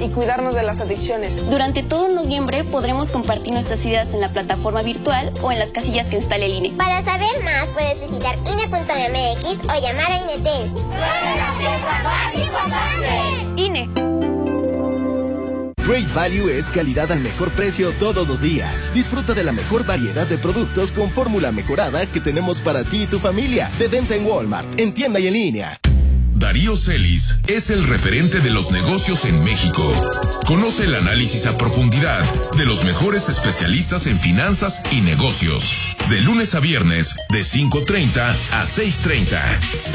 y cuidarnos de las adicciones. Durante todo noviembre podremos compartir nuestras ideas en la plataforma virtual o en las casillas que instale el INE. Para saber más puedes visitar INE.mx o llamar a INETEL. INE. Great Value es calidad al mejor precio todos los días. Disfruta de la mejor variedad de productos con fórmula mejorada que tenemos para ti y tu familia. De venta en Walmart, en tienda y en línea. Darío Celis es el referente de los negocios en México. Conoce el análisis a profundidad de los mejores especialistas en finanzas y negocios. De lunes a viernes, de 5:30 a 6:30.